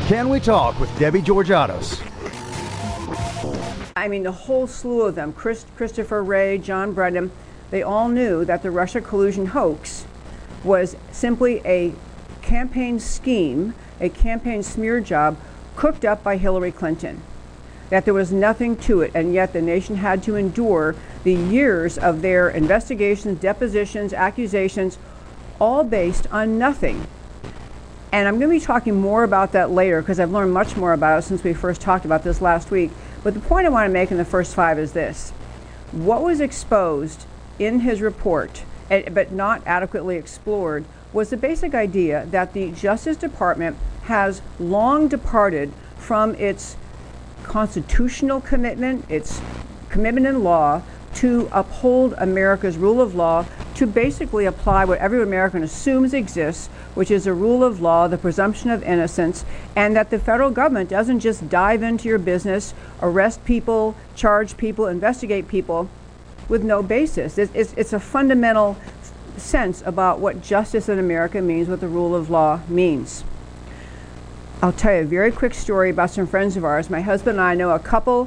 Can We Talk with Debbie Georgatos. I mean, the whole slew of them, Christopher Wray, John Brennan, they all knew that the Russia collusion hoax was simply a campaign scheme, a campaign smear job cooked up by Hillary Clinton, that there was nothing to it, and yet the nation had to endure the years of their investigations, depositions, accusations, all based on nothing. And I'm going to be talking more about that later because I've learned much more about it since we first talked about this last week. But the point I want to make in the first 5 is this. What was exposed in his report, but not adequately explored, was the basic idea that the Justice Department has long departed from its constitutional commitment, its commitment in law to uphold America's rule of law, to basically apply what every American assumes exists, which is a rule of law, the presumption of innocence, and that the federal government doesn't just dive into your business, arrest people, charge people, investigate people with no basis. It's a fundamental sense about what justice in America means, what the rule of law means. I'll tell you a very quick story about some friends of ours. My husband and I know a couple.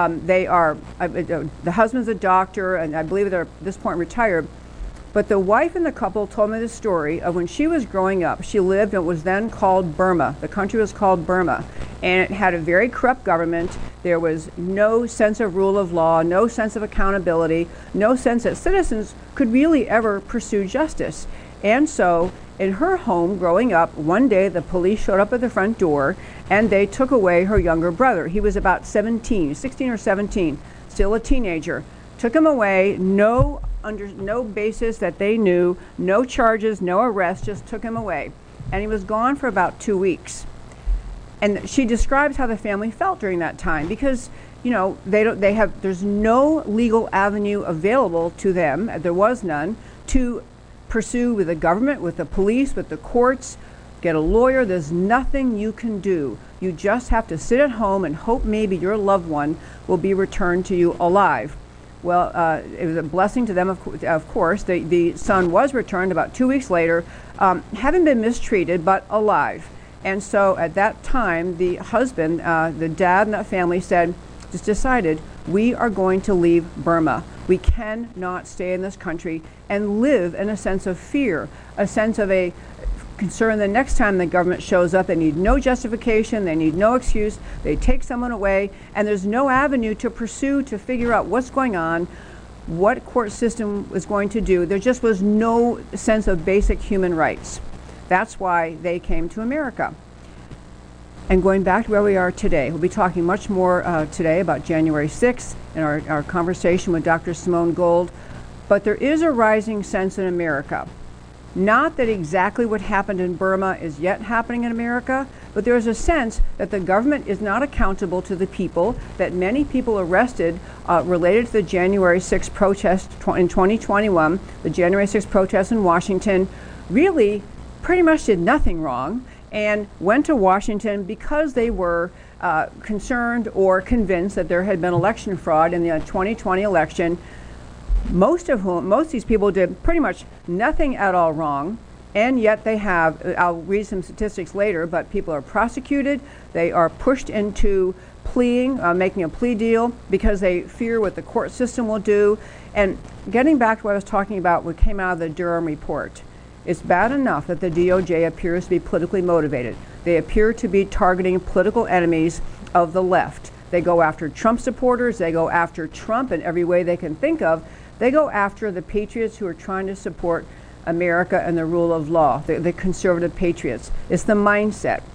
The husband's a doctor, and I believe they're at this point retired. But the wife and the couple told me the story of when she was growing up. She lived in what was then called Burma. The country was called Burma. And it had a very corrupt government. There was no sense of rule of law, no sense of accountability, no sense that citizens could really ever pursue justice. And so in her home growing up, one day the police showed up at the front door and they took away her younger brother. He was about 16 or 17, still a teenager. Took him away, under no basis that they knew, no charges, no arrest, just took him away. And he was gone for about 2 weeks. And she describes how the family felt during that time because, you know, there's no legal avenue available to them, there was none, to pursue with the government, with the police, with the courts, get a lawyer. There's nothing you can do. You just have to sit at home and hope maybe your loved one will be returned to you alive. Well, it was a blessing to them, of course. The son was returned about 2 weeks later, having been mistreated, but alive. And so at that time, the husband, the dad in that family just decided, we are going to leave Burma. We cannot stay in this country and live in a sense of fear, a sense of a concern the next time the government shows up. They need no justification, they need no excuse, they take someone away, and there's no avenue to pursue to figure out what's going on, what court system is going to do. There just was no sense of basic human rights. That's why they came to America. And going back to where we are today, we'll be talking much more today about January 6th in our conversation with Dr. Simone Gold. But there is a rising sense in America. Not that exactly what happened in Burma is yet happening in America, but there is a sense that the government is not accountable to the people, that many people arrested related to the January 6th protest in 2021, the January 6th protests in Washington, really pretty much did nothing wrong and went to Washington because they were concerned or convinced that there had been election fraud in the 2020 election. Most of these people did pretty much nothing at all wrong, and yet they have, I'll read some statistics later, but people are prosecuted, they are pushed into making a plea deal because they fear what the court system will do. And getting back to what I was talking about, what came out of the Durham report, it's bad enough that the DOJ appears to be politically motivated. They appear to be targeting political enemies of the left. They go after Trump supporters, they go after Trump in every way they can think of. They go after the patriots who are trying to support America and the rule of law, the conservative patriots. It's the mindset.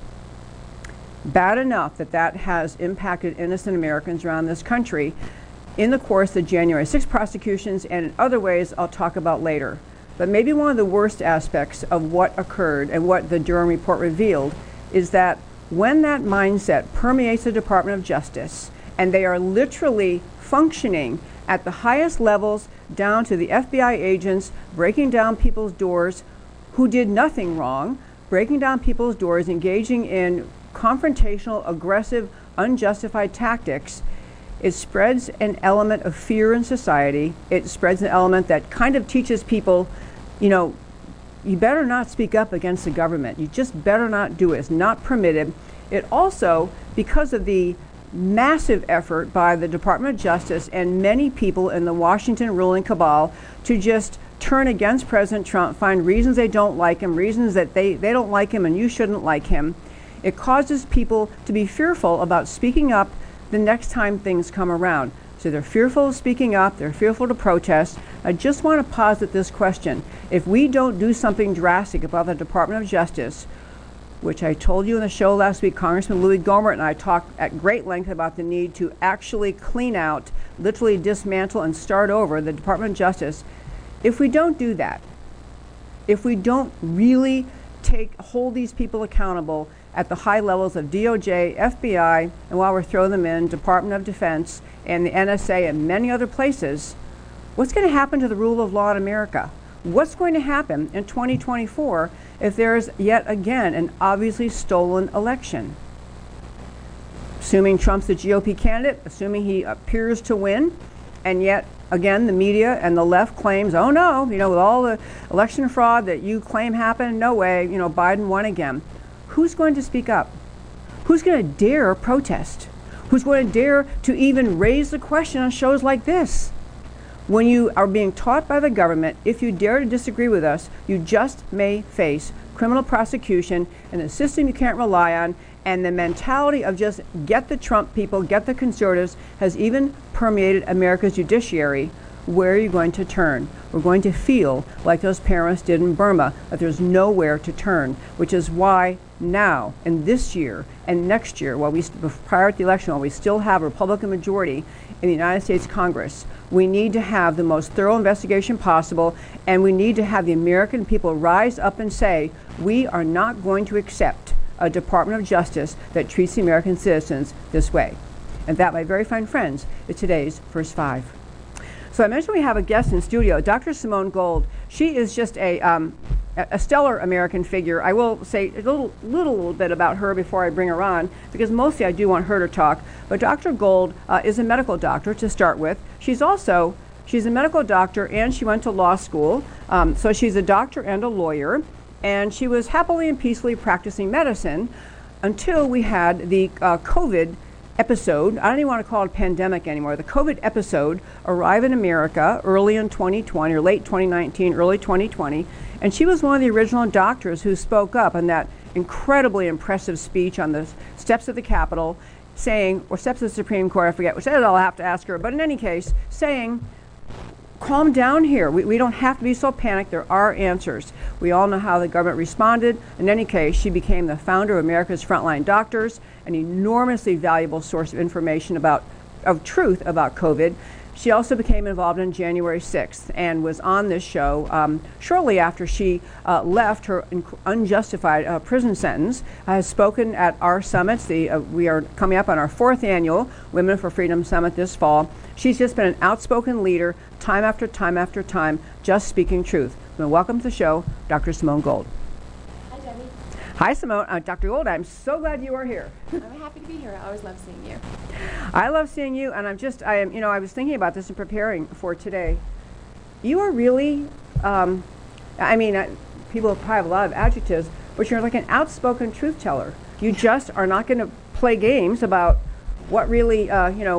Bad enough that has impacted innocent Americans around this country in the course of the January 6th prosecutions and in other ways I'll talk about later. But maybe one of the worst aspects of what occurred and what the Durham report revealed is that when that mindset permeates the Department of Justice and they are literally functioning at the highest levels down to the FBI agents breaking down people's doors who did nothing wrong, breaking down people's doors, engaging in confrontational, aggressive, unjustified tactics, it spreads an element of fear in society. It spreads an element that kind of teaches people, you better not speak up against the government. You just better not do it. It's not permitted. It also, because of the massive effort by the Department of Justice and many people in the Washington ruling cabal to just turn against President Trump, find reasons they don't like him, reasons that they don't like him and you shouldn't like him. It causes people to be fearful about speaking up the next time things come around. So they're fearful of speaking up, they're fearful to protest. I just want to posit this question. If we don't do something drastic about the Department of Justice, which I told you in the show last week, Congressman Louis Gohmert and I talked at great length about the need to actually clean out, literally dismantle and start over the Department of Justice. If we don't do that, if we don't really hold these people accountable at the high levels of DOJ, FBI, and while we're throwing them in, Department of Defense and the NSA and many other places, what's going to happen to the rule of law in America? What's going to happen in 2024 if there is yet again an obviously stolen election? Assuming Trump's the GOP candidate, assuming he appears to win, and yet again the media and the left claims, oh no, with all the election fraud that you claim happened, no way, Biden won again. Who's going to speak up? Who's going to dare protest? Who's going to dare to even raise the question on shows like this? When you are being taught by the government, if you dare to disagree with us, you just may face criminal prosecution and a system you can't rely on, and the mentality of just get the Trump people, get the conservatives, has even permeated America's judiciary. Where are you going to turn? We're going to feel like those parents did in Burma, that there's nowhere to turn, which is why now, and this year, and next year, prior to the election, while we still have a Republican majority in the United States Congress, we need to have the most thorough investigation possible, and we need to have the American people rise up and say, we are not going to accept a Department of Justice that treats the American citizens this way. And that, my very fine friends, is today's First Five. So I mentioned we have a guest in studio, Dr. Simone Gold. She is just a stellar American figure. I will say a little bit about her before I bring her on, because mostly I do want her to talk. But Dr. Gold is a medical doctor to start with. She's a medical doctor, and she went to law school. So she's a doctor and a lawyer. And she was happily and peacefully practicing medicine until we had the COVID episode. I don't even want to call it a pandemic anymore. The COVID episode arrived in America early in 2020 or late 2019, early 2020. And she was one of the original doctors who spoke up in that incredibly impressive speech on the steps of the Capitol, saying, or steps of the Supreme Court, I forget which, I'll have to ask her. But in any case, saying, calm down here. We don't have to be so panicked. There are answers. We all know how the government responded. In any case, she became the founder of America's Frontline Doctors, an enormously valuable source of information of truth about COVID. She also became involved in January 6th and was on this show shortly after she left her unjustified prison sentence. Has spoken at our summits. We are coming up on our 4th annual Women for Freedom Summit this fall. She's just been an outspoken leader time after time after time, just speaking truth. So welcome to the show, Dr. Simone Gold. Hi, Debbie. Hi, Simone. Dr. Gold, I'm so glad you are here. I'm happy to be here. I always love seeing you. I love seeing you, and I was thinking about this and preparing for today. You are really, people probably have a lot of adjectives, but you're like an outspoken truth teller. You just are not going to play games about what really,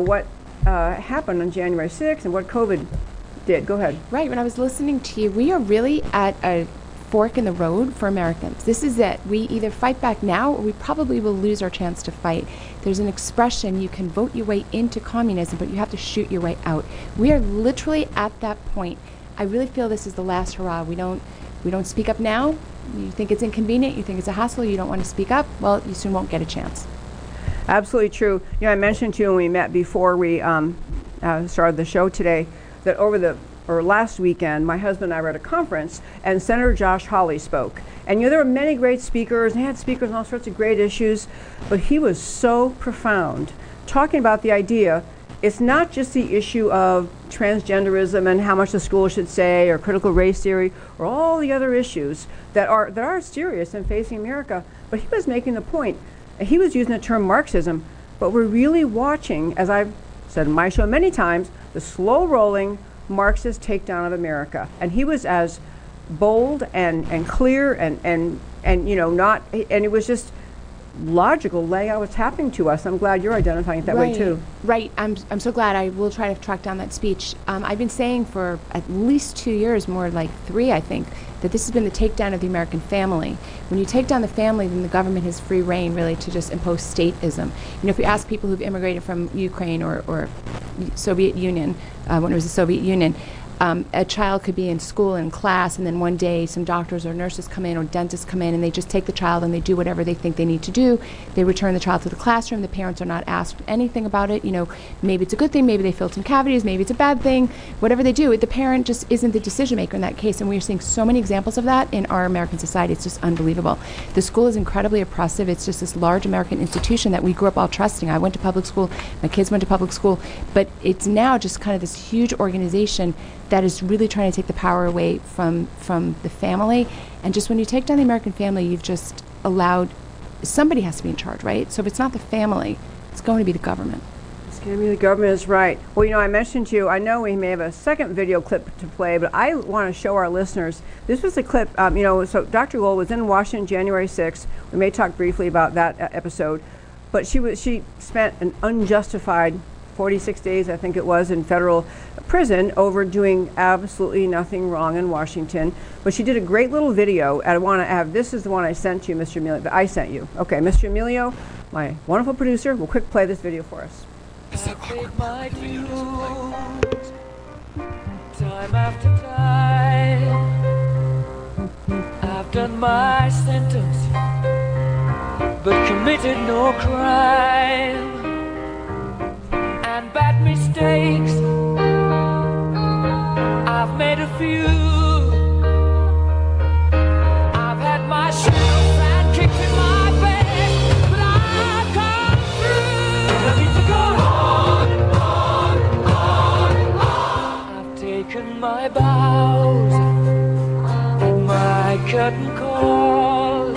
happened on January 6th and what COVID did. Go ahead. Right. When I was listening to you, we are really at a fork in the road for Americans. This is it. We either fight back now or we probably will lose our chance to fight. There's an expression, you can vote your way into communism, but you have to shoot your way out. We are literally at that point. I really feel this is the last hurrah. We don't speak up now. You think it's inconvenient, you think it's a hassle, you don't want to speak up, well, you soon won't get a chance. Absolutely true. I mentioned to you when we met before we started the show today that last weekend, my husband and I were at a conference, and Senator Josh Hawley spoke. And there were many great speakers, and they had speakers on all sorts of great issues, but he was so profound, talking about the idea, it's not just the issue of transgenderism and how much the school should say, or critical race theory, or all the other issues that are serious in facing America, but he was making the point, and he was using the term Marxism, but we're really watching, as I've said in my show many times, the slow-rolling Marxist takedown of America. And he was as bold and clear and it was just logical laying out what's happening to us. I'm glad you're identifying it that way too. Right. I'm so glad. I will try to track down that speech. I've been saying for at least 2 years, more like 3, I think, that this has been the takedown of the American family. When you take down the family, then the government has free reign, really, to just impose statism. You know, if you ask people who've immigrated from Ukraine or Soviet Union, when it was the Soviet Union, a child could be in school in class, and then one day some doctors or nurses come in or dentists come in, and they just take the child and they do whatever they think they need to do. They return the child to the classroom. The parents are not asked anything about it. You know, maybe it's a good thing, maybe they filled some cavities, maybe it's a bad thing. Whatever they do, the parent just isn't the decision maker in that case, and we're seeing so many examples of that in our American society. It's just unbelievable. The school is incredibly oppressive. It's just this large American institution that we grew up all trusting. I went to public school, my kids went to public school, but it's now just kind of this huge organization that is really trying to take the power away from the family. And just when you take down the American family, you've just allowed, somebody has to be in charge, right? So if it's not the family, it's going to be the government. It's going to be the government, is right. Well, you know, I mentioned to you, I know we may have a second video clip to play, but I want to show our listeners, this was a clip, you know, so Dr. Gold was in Washington January 6th. We may talk briefly about that episode, but she spent an unjustified 46 days, I think it was, in federal prison over doing absolutely nothing wrong in Washington. But she did a great little video, and I want to have, this is the one I sent you, Mr. Emilio, that I sent you. Okay, Mr. Emilio, my wonderful producer, will quick play this video for us. I paid my dues, time after time. I've done my sentence, but committed no crime. And bad mistakes, I've made a few. I've had my share of bad kicks in my face, but I've come through. I need to go on. I've taken my bows and my curtain calls.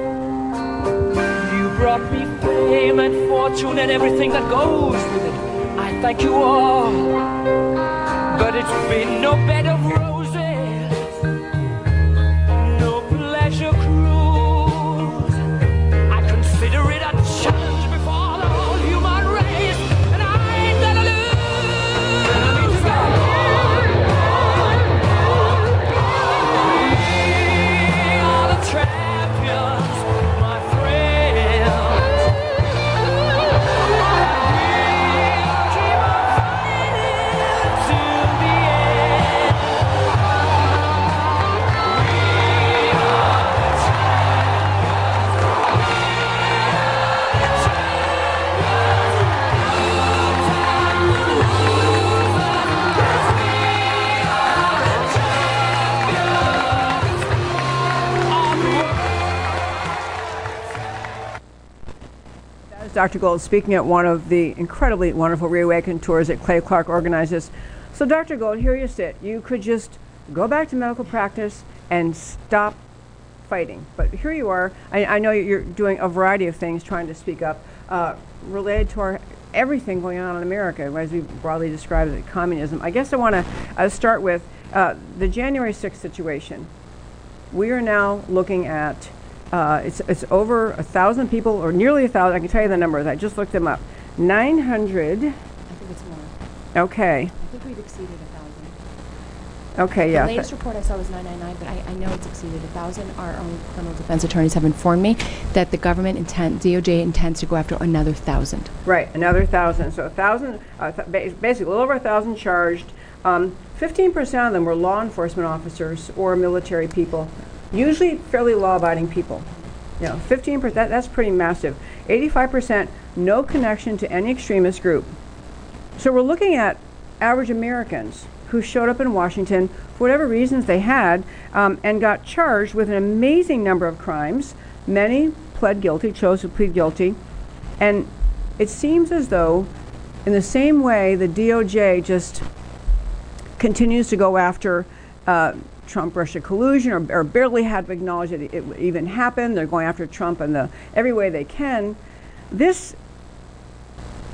You brought me fame and fortune and everything that goes with it. I thank you all, but it's been no bed of roses, no pleasure cruise. I consider it a challenge before the whole human race, and I ain't gonna lose. We are the champions, my friends. Dr. Gold speaking at one of the incredibly wonderful Reawaken tours that Clay Clark organizes. So Dr. Gold, here you sit. You could just go back to medical practice and stop fighting. But here you are. I know you're doing a variety of things trying to speak up related to everything going on in America, as we broadly describe it as communism. I guess I want to start with the January 6th situation. We are now looking at it's over 1,000 people, or nearly 1,000. I can tell you the numbers. I just looked them up. 900. I think it's more. Okay. I think we've exceeded 1,000. Okay, yeah. The latest report I saw was 999, but I know it's exceeded 1,000. Our own criminal defense attorneys have informed me that the government DOJ intends to go after another 1,000. Right, another 1,000. So 1,000, basically a little over 1,000 charged. 15% of them were law enforcement officers or military people. Usually fairly law-abiding people. You know, 15%, that's pretty massive. 85% no connection to any extremist group. So we're looking at average Americans who showed up in Washington for whatever reasons they had and got charged with an amazing number of crimes. Many pled guilty, chose to plead guilty. And it seems as though in the same way the DOJ just continues to go after Trump-Russia collusion, or barely had to acknowledge that it even happened. They're going after Trump in every way they can. This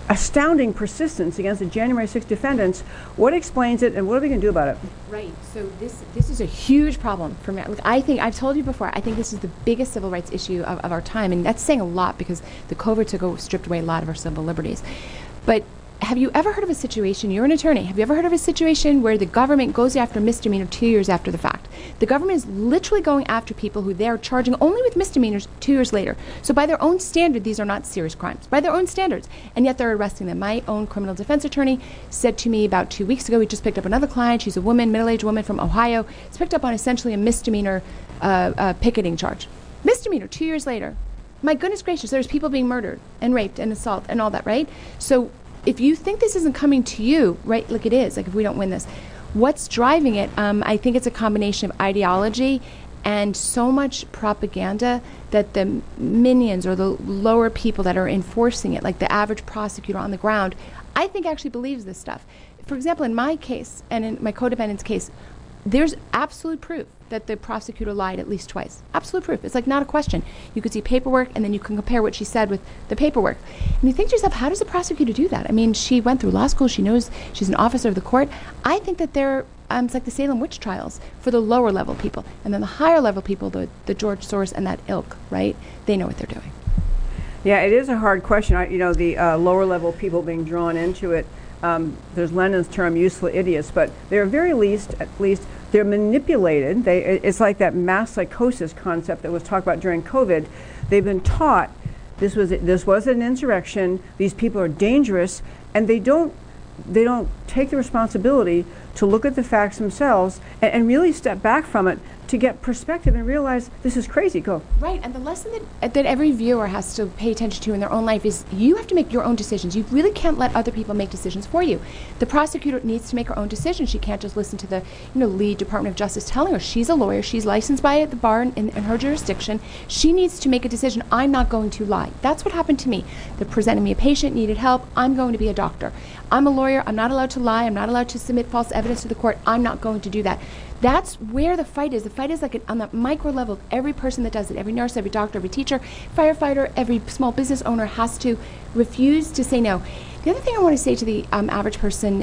astounding persistence against the January 6th defendants. What explains it, and what are we going to do about it? Right. So this is a huge problem for me. Look, I think I've told you before. I think this is the biggest civil rights issue of our time, and that's saying a lot because the COVID stripped away a lot of our civil liberties. But have you ever heard of a situation, you're an attorney, have you ever heard of a situation where the government goes after misdemeanor 2 years after the fact? The government is literally going after people who they're charging only with misdemeanors 2 years later. So by their own standard, these are not serious crimes, by their own standards, and yet they're arresting them. My own criminal defense attorney said to me about 2 weeks ago, we just picked up another client, she's a woman, middle-aged woman from Ohio, it's picked up on essentially a misdemeanor picketing charge. Misdemeanor 2 years later. My goodness gracious, there's people being murdered and raped and assault and all that, right? So if you think this isn't coming to you, right, like it is, like if we don't win this, what's driving it? I think it's a combination of ideology and so much propaganda that the minions or the lower people that are enforcing it, like the average prosecutor on the ground, I think actually believes this stuff. For example, in my case and in my co-defendant's case, there's absolute proof that the prosecutor lied at least twice. Absolute proof. It's like not a question. You could see paperwork and then you can compare what she said with the paperwork. And you think to yourself, how does a prosecutor do that? I mean, she went through law school. She knows she's an officer of the court. I think that they're, it's like the Salem witch trials for the lower level people. And then the higher level people, the George Soros and that ilk, right? They know what they're doing. Yeah, it is a hard question. The lower level people being drawn into it, there's Lenin's term, useful idiots, but they're at least, they're manipulated. It's like that mass psychosis concept that was talked about during COVID. They've been taught this was an insurrection, these people are dangerous, and they don't take the responsibility to look at the facts themselves and really step back from it to get perspective and realize this is crazy. Go. Right, and the lesson that every viewer has to pay attention to in their own life is you have to make your own decisions. You really can't let other people make decisions for you. The prosecutor needs to make her own decisions. She can't just listen to the lead Department of Justice telling her. She's a lawyer. She's licensed by the bar in her jurisdiction. She needs to make a decision. I'm not going to lie. That's what happened to me. They're presenting me a patient, needed help. I'm going to be a doctor. I'm a lawyer. I'm not allowed to lie. I'm not allowed to submit false evidence to the court. I'm not going to do that. That's where the fight is. The fight is like on the micro level of every person that does it. Every nurse, every doctor, every teacher, firefighter, every small business owner has to refuse to say no. The other thing I want to say to the average person,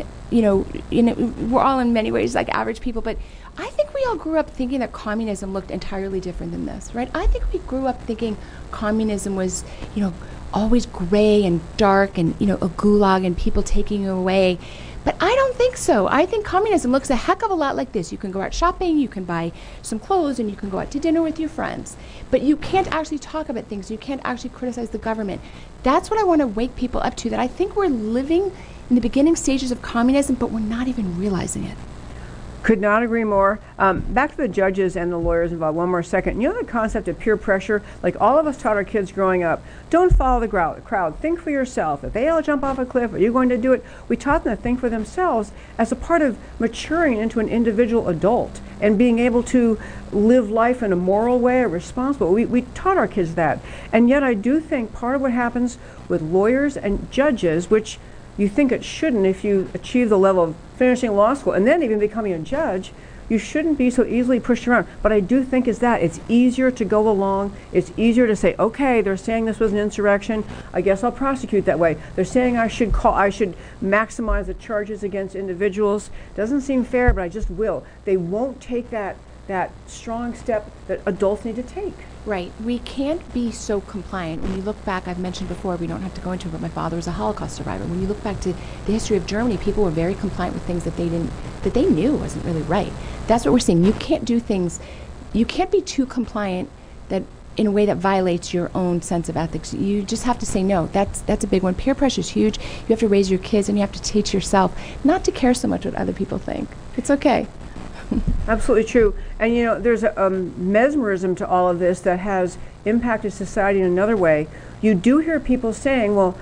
we're all in many ways like average people, but I think we all grew up thinking that communism looked entirely different than this, right? I think we grew up thinking communism was, always gray and dark and, a gulag and people taking you away. But I don't think so. I think communism looks a heck of a lot like this. You can go out shopping, you can buy some clothes, and you can go out to dinner with your friends. But you can't actually talk about things. You can't actually criticize the government. That's what I want to wake people up to, that I think we're living in the beginning stages of communism, but we're not even realizing it. Could not agree more. Back to the judges and the lawyers involved one more second. You know the concept of peer pressure? Like all of us taught our kids growing up, don't follow the crowd. Think for yourself. If they all jump off a cliff, are you going to do it? We taught them to think for themselves as a part of maturing into an individual adult and being able to live life in a moral way, or responsible. We taught our kids that. And yet I do think part of what happens with lawyers and judges, which you think it shouldn't if you achieve the level of finishing law school and then even becoming a judge, you shouldn't be so easily pushed around. But I do think it's easier to go along. It's easier to say, okay, they're saying this was an insurrection. I guess I'll prosecute that way. They're saying I should maximize the charges against individuals. Doesn't seem fair, but I just will. They won't take that strong step that adults need to take. Right. We can't be so compliant. When you look back, I've mentioned before, we don't have to go into it, but my father was a Holocaust survivor. When you look back to the history of Germany, people were very compliant with things that they knew wasn't really right. That's what we're seeing. You can't do things, you can't be too compliant that in a way that violates your own sense of ethics. You just have to say no. That's a big one. Peer pressure is huge. You have to raise your kids and you have to teach yourself not to care so much what other people think. It's okay. Absolutely true. And there's a mesmerism to all of this that has impacted society in another way. You do hear people saying, well,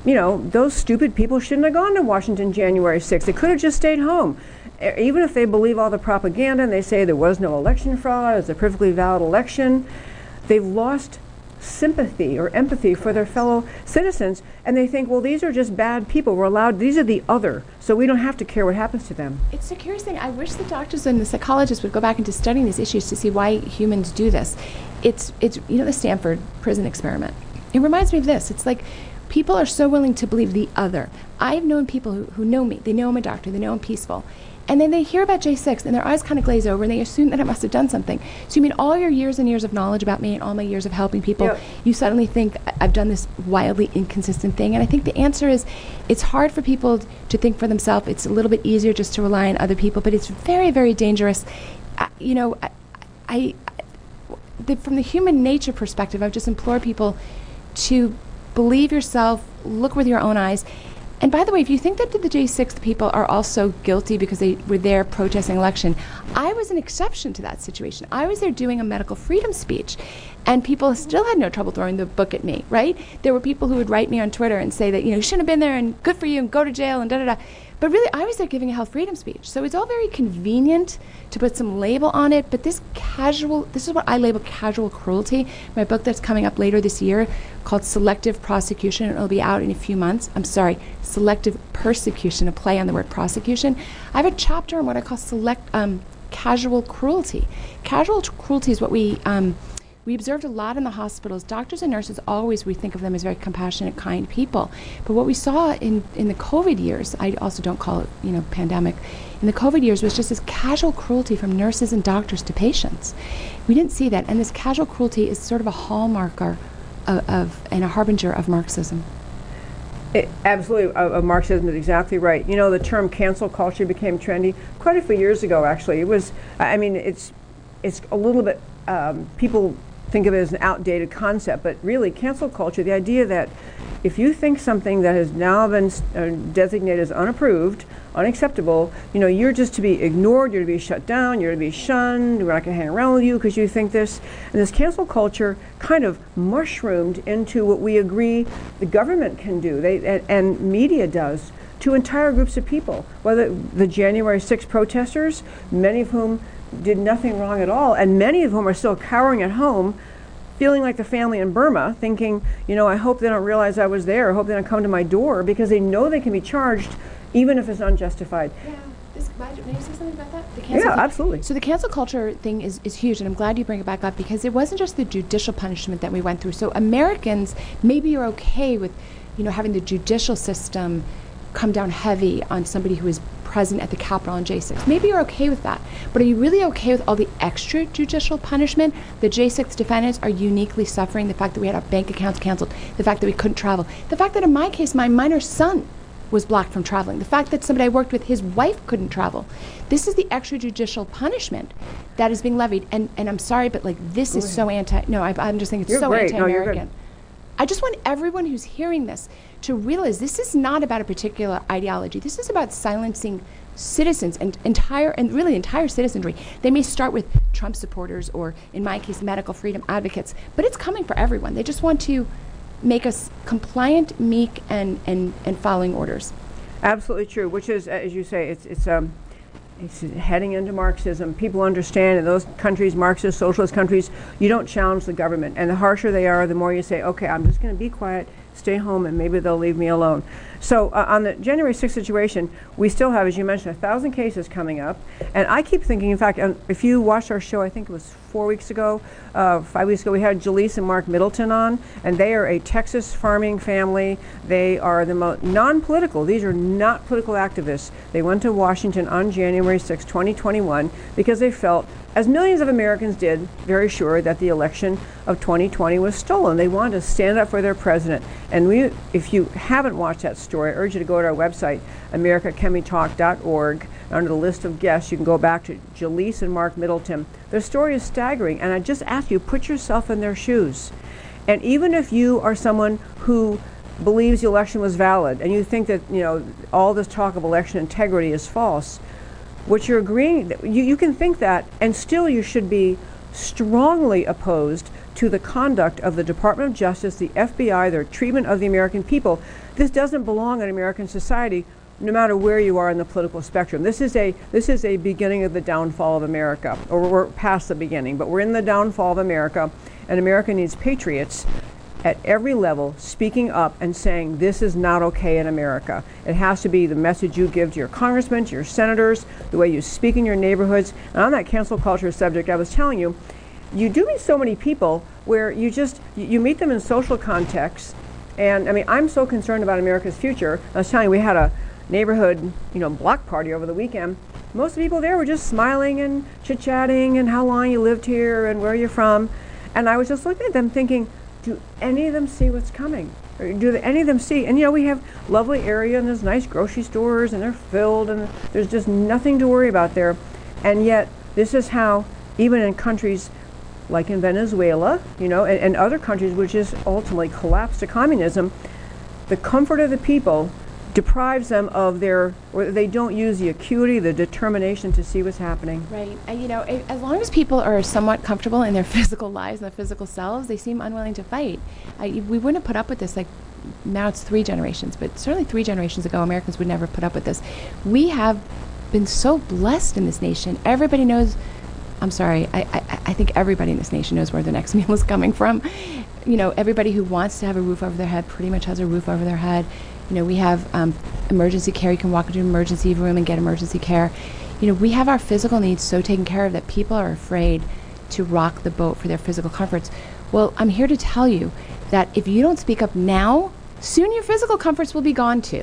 those stupid people shouldn't have gone to Washington January 6th. They could have just stayed home. Even if they believe all the propaganda and they say there was no election fraud, it was a perfectly valid election, they've lost sympathy or empathy for their fellow citizens, and they think, well, these are just bad people. These are the other, so we don't have to care what happens to them. It's a curious thing. I wish the doctors and the psychologists would go back into studying these issues to see why humans do this. It's the Stanford prison experiment. It reminds me of this. It's like People are so willing to believe the other. I've known people who know me. They know I'm a doctor. They know I'm peaceful. And then they hear about J6 and their eyes kind of glaze over and they assume that I must have done something. So you mean all your years and years of knowledge about me and all my years of helping people, Yep. you suddenly think I've done this wildly inconsistent thing? And I think the answer is it's hard for people to think for themselves. It's a little bit easier just to rely on other people, but it's very, very dangerous. From the human nature perspective, I just implore people to believe yourself, look with your own eyes. And by the way, if you think that the J6 people are also guilty because they were there protesting election, I was an exception to that situation. I was there doing a medical freedom speech, and people still had no trouble throwing the book at me, right? There were people who would write me on Twitter and say that, you shouldn't have been there and good for you and go to jail and da-da-da. But really, I was there giving a health freedom speech. So it's all very convenient to put some label on it, but this is what I label casual cruelty. My book that's coming up later this year called Selective Prosecution, it'll be out in a few months. Selective Persecution, a play on the word prosecution. I have a chapter on what I call casual cruelty. Casual cruelty is what we observed a lot in the hospitals. Doctors and nurses always, we think of them as very compassionate, kind people. But what we saw in the COVID years, I also don't call it, pandemic, in the COVID years was just this casual cruelty from nurses and doctors to patients. We didn't see that. And this casual cruelty is sort of a hallmarker and a harbinger of Marxism. Absolutely, Marxism is exactly right. The term cancel culture became trendy quite a few years ago, actually. It was, it's a little bit, people think of it as an outdated concept, but really cancel culture, the idea that if you think something that has now been designated as unapproved, unacceptable, you're just to be ignored, you're to be shut down, you're to be shunned, we're not going to hang around with you because you think this. And this cancel culture kind of mushroomed into what we agree the government can do, and media does, to entire groups of people, whether the January 6 protesters, many of whom did nothing wrong at all, and many of whom are still cowering at home, feeling like the family in Burma, thinking, I hope they don't realize I was there, I hope they don't come to my door, because they know they can be charged even if it's unjustified. Yeah, may I say something about that? Yeah, absolutely. So the cancel culture thing is huge, and I'm glad you bring it back up, because it wasn't just the judicial punishment that we went through. So Americans, maybe you're okay with, having the judicial system come down heavy on somebody who is present at the Capitol on J6. Maybe you're okay with that, but are you really okay with all the extrajudicial punishment? The J6 defendants are uniquely suffering. The fact that we had our bank accounts canceled, the fact that we couldn't travel, the fact that in my case, my minor son was blocked from traveling, the fact that somebody I worked with, his wife couldn't travel. This is the extrajudicial punishment that is being levied. And I'm sorry, but this is so I'm just thinking it's so anti-American. I just want everyone who's hearing this to realize this is not about a particular ideology. This is about silencing citizens and entire citizenry. They may start with Trump supporters or, in my case, medical freedom advocates, but it's coming for everyone. They just want to make us compliant, meek, and following orders. Absolutely true, which is, as you say, it's heading into Marxism. People understand in those countries, Marxist, socialist countries, you don't challenge the government. And the harsher they are, the more you say, okay, I'm just going to be quiet, stay home, and maybe they'll leave me alone. So on the January 6th situation, we still have, as you mentioned, 1,000 cases coming up. And I keep thinking, in fact, if you watched our show, I think it was 5 weeks ago, we had Jaleese and Mark Middleton on, and they are a Texas farming family. They are the most non-political. These are not political activists. They went to Washington on January 6, 2021, because they felt, as millions of Americans did, very sure that the election of 2020 was stolen. They wanted to stand up for their president. And if you haven't watched that story, I urge you to go to our website, americacanwetalk.org. Under the list of guests, you can go back to Jaleese and Mark Middleton. Their story is staggering, and I just ask you, put yourself in their shoes. And even if you are someone who believes the election was valid, and you think that all this talk of election integrity is false, what you're agreeing, you can think that, and still you should be strongly opposed to the conduct of the Department of Justice, the FBI, their treatment of the American people. This doesn't belong in American society, no matter where you are in the political spectrum. This is a beginning of the downfall of America, or we're past the beginning, but we're in the downfall of America, and America needs patriots at every level speaking up and saying this is not okay in America. It has to be the message you give to your congressmen, to your senators, the way you speak in your neighborhoods. And on that cancel culture subject, I was telling you, you do meet so many people where you meet them in social contexts, And I mean, I'm so concerned about America's future. I was telling you, we had a neighborhood, block party over the weekend. Most of the people there were just smiling and chit-chatting and how long you lived here and where you're from. And I was just looking at them thinking, do any of them see what's coming? Or do any of them see? And we have lovely area and there's nice grocery stores and they're filled and there's just nothing to worry about there. And yet this is how, even in countries like in Venezuela, and other countries which has ultimately collapsed to communism, the comfort of the people deprives them of or they don't use the acuity, the determination to see what's happening. Right. And, as long as people are somewhat comfortable in their physical lives and their physical selves, they seem unwilling to fight. We wouldn't have put up with this, now it's 3 generations, but certainly 3 generations ago, Americans would never put up with this. We have been so blessed in this nation. Everybody knows, I'm sorry, I think everybody in this nation knows where the next meal is coming from. Everybody who wants to have a roof over their head pretty much has a roof over their head. We have emergency care. You can walk into an emergency room and get emergency care. We have our physical needs so taken care of that people are afraid to rock the boat for their physical comforts. Well, I'm here to tell you that if you don't speak up now, soon your physical comforts will be gone too.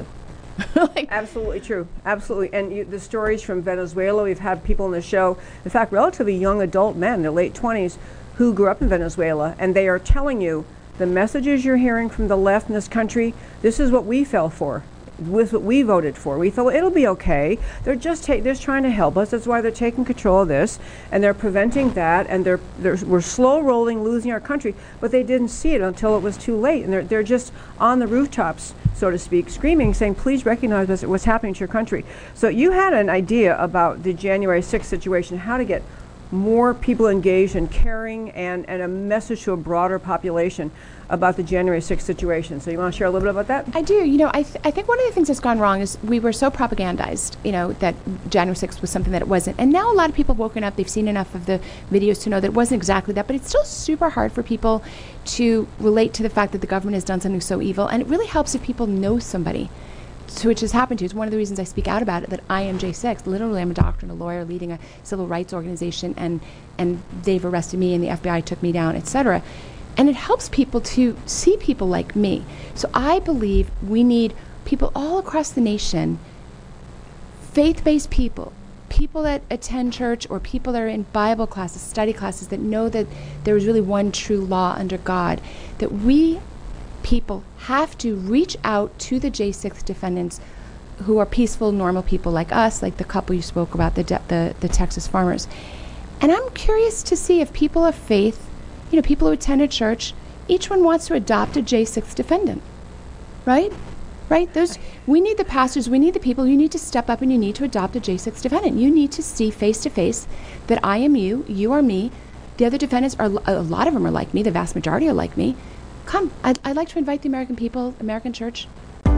Absolutely true. Absolutely. And the stories from Venezuela, we've had people in the show, in fact, relatively young adult men in their late 20s who grew up in Venezuela, and they are telling you the messages you're hearing from the left in this country, this is what we fell for. This is what we voted for. We thought it'll be okay. They're just trying to help us. That's why they're taking control of this, and they're preventing that, and we're slow rolling losing our country, but they didn't see it until it was too late, and they're just on the rooftops, so to speak, screaming, saying, please recognize what's happening to your country. So you had an idea about the January 6th situation, how to get more people engaged and caring and a message to a broader population about the January 6th situation. So you want to share a little bit about that? I do. I think one of the things that's gone wrong is we were so propagandized, that January 6th was something that it wasn't. And now a lot of people have woken up, they've seen enough of the videos to know that it wasn't exactly that, but it's still super hard for people to relate to the fact that the government has done something so evil. And it really helps if people know somebody to which has happened to. It's one of the reasons I speak out about it, that I am J6. Literally, I'm a doctor and a lawyer leading a civil rights organization, and they've arrested me and the FBI took me down, etc. And it helps people to see people like me. So I believe we need people all across the nation, faith-based people that attend church or people that are in Bible classes, study classes, that know that there is really one true law under God, that we people have to reach out to the J6 defendants who are peaceful, normal people like us, like the couple you spoke about, the Texas farmers. And I'm curious to see if people of faith, people who attend a church, each one wants to adopt a J6 defendant, right? Right? We need the pastors, we need the people, you need to step up and you need to adopt a J6 defendant. You need to see face to face that I am you, you are me. The other defendants a lot of them are like me, the vast majority are like me. Come, I'd like to invite the American people, American church.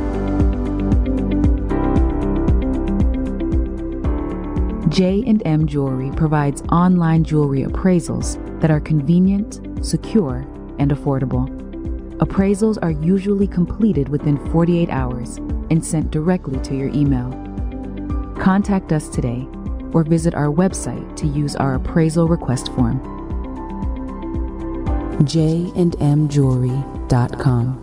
J&M Jewelry provides online jewelry appraisals that are convenient, secure, and affordable. Appraisals are usually completed within 48 hours and sent directly to your email. Contact us today or visit our website to use our appraisal request form. jandmjewelry.com.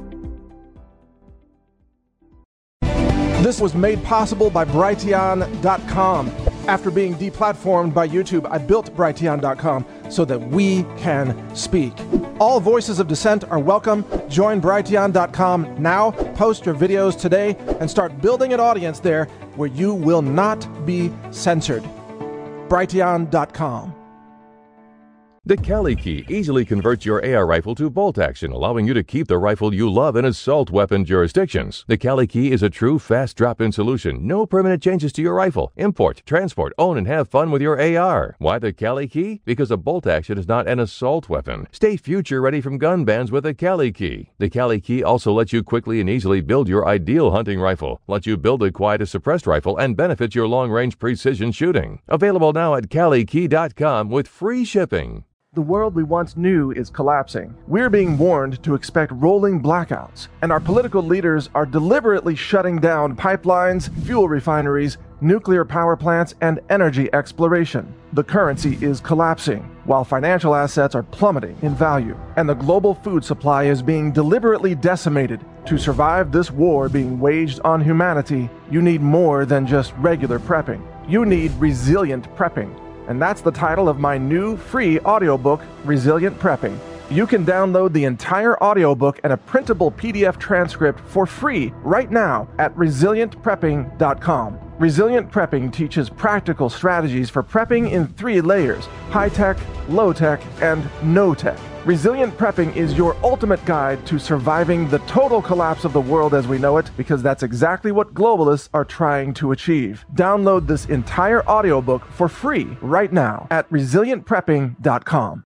This was made possible by Brighteon.com. After being deplatformed by YouTube, I built Brighteon.com so that we can speak. All voices of dissent are welcome. Join Brighteon.com now, post your videos today, and start building an audience there where you will not be censored. Brighteon.com. The Cali Key easily converts your AR rifle to bolt action, allowing you to keep the rifle you love in assault weapon jurisdictions. The Cali Key is a true fast drop-in solution. No permanent changes to your rifle. Import, transport, own, and have fun with your AR. Why the Cali Key? Because a bolt action is not an assault weapon. Stay future ready from gun bans with the Cali Key. The Cali Key also lets you quickly and easily build your ideal hunting rifle, lets you build a quiet suppressed rifle, and benefits your long-range precision shooting. Available now at CaliKey.com with free shipping. The world we once knew is collapsing. We're being warned to expect rolling blackouts, and our political leaders are deliberately shutting down pipelines, fuel refineries, nuclear power plants, and energy exploration. The currency is collapsing, while financial assets are plummeting in value, and the global food supply is being deliberately decimated. To survive this war being waged on humanity, you need more than just regular prepping. You need resilient prepping. And that's the title of my new free audiobook, Resilient Prepping. You can download the entire audiobook and a printable PDF transcript for free right now at resilientprepping.com. Resilient Prepping teaches practical strategies for prepping in 3 layers: high-tech, low-tech, and no-tech. Resilient Prepping is your ultimate guide to surviving the total collapse of the world as we know it, because that's exactly what globalists are trying to achieve. Download this entire audiobook for free right now at resilientprepping.com.